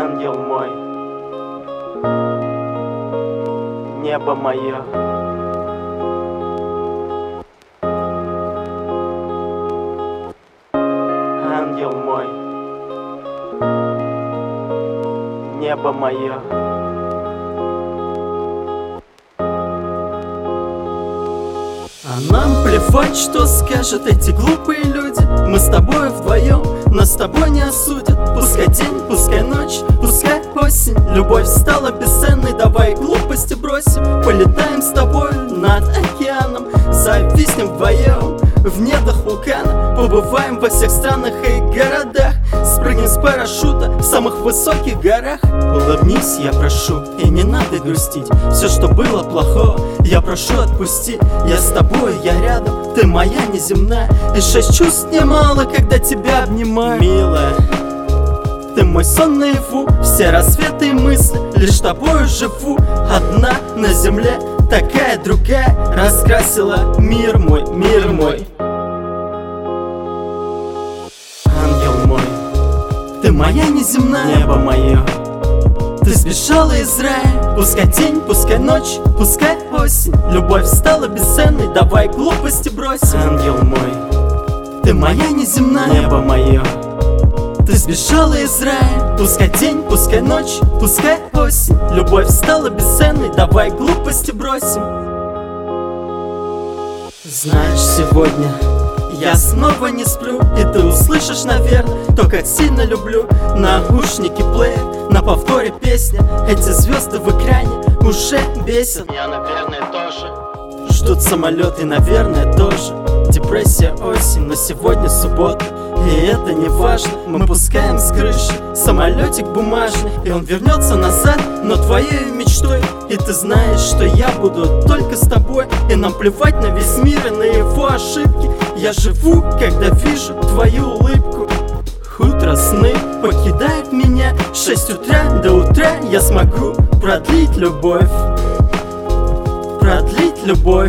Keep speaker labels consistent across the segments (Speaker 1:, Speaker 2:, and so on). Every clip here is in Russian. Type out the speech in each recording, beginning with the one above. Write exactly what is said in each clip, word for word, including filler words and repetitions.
Speaker 1: Ангел мой, небо мое. Ангел мой, небо мое.
Speaker 2: А нам плевать, что скажут эти глупые люди. Мы с тобой вдвоем, нас с тобой не осудят. Пускай день, пускай ночь, пускай осень. Любовь стала бесценной, давай глупости бросим. Полетаем с тобой над океаном, зависнем вдвоем в недрах вулкана. Побываем во всех странах и городах, спрыгнем с парашюта в самых высоких горах. Улыбнись, я прошу, и не надо грустить. Все, что было плохого, я прошу отпусти. Я с тобой, я рядом, ты моя неземная. И шесть чувств немало, когда тебя обнимаю. Милая, ты мой сон наяву, все рассветы и мысли, лишь тобою живу. Одна на земле, такая другая, раскрасила мир мой, мир мой.
Speaker 1: Ангел мой,
Speaker 2: ты моя неземная,
Speaker 1: небо мое.
Speaker 2: ты сбежала из рая. Пускай день, пускай ночь, пускай осень. Любовь стала бесценной, давай глупости бросим.
Speaker 1: Ангел мой,
Speaker 2: ты моя неземная,
Speaker 1: небо мое.
Speaker 2: ты сбежала из рая. Пускай день, пускай ночь, пускай осень. Любовь стала бесценной, давай глупости бросим. Знаешь, сегодня я снова не сплю, и ты услышишь, наверное, то, как сильно люблю. Наушники плеер, на повторе песня. Эти звезды в экране уже бесят.
Speaker 1: Я, наверное, тоже.
Speaker 2: Ждут самолеты, наверное, тоже. Депрессия, осень, но сегодня суббота, и это не важно. Мы пускаем с крыши самолетик бумажный, и он вернется назад, но твоей мечтой. И ты знаешь, что я буду только с тобой, и нам плевать на весь мир и на его ошибки. Я живу, когда вижу твою улыбку. Утро сны покидают меня. С шесть утра до утра я смогу продлить любовь, продлить любовь.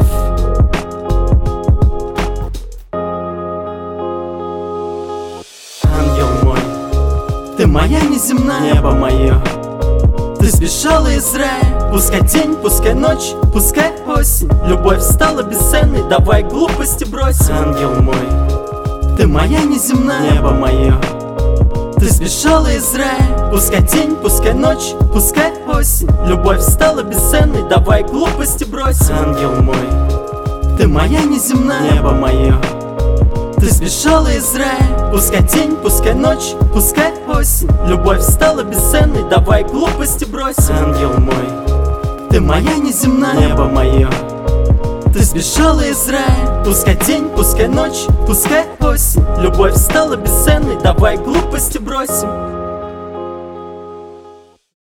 Speaker 1: Ангел мой,
Speaker 2: ты моя неземная,
Speaker 1: небо мое.
Speaker 2: ты сбежала из рая. Пускай день, пускай ночь, пускай осень. Любовь стала бесценной, давай глупости бросим.
Speaker 1: Ангел мой,
Speaker 2: ты моя неземная,
Speaker 1: небо мое.
Speaker 2: ты сбежала из рая. Пускай день, пускай ночь, пускай осень. Любовь стала бесценной, давай глупости бросим.
Speaker 1: Ангел мой,
Speaker 2: ты моя неземная,
Speaker 1: небо мое.
Speaker 2: ты сбежала из рая. Пускай день, пускай ночь, пускай осень. Любовь стала бесценной, давай глупости бросим.
Speaker 1: Ангел мой,
Speaker 2: ты моя неземная,
Speaker 1: небо мое.
Speaker 2: ты сбежала из рая. Пускай день, пускай ночь, пускай осень. Любовь стала бесценной, давай глупости бросим.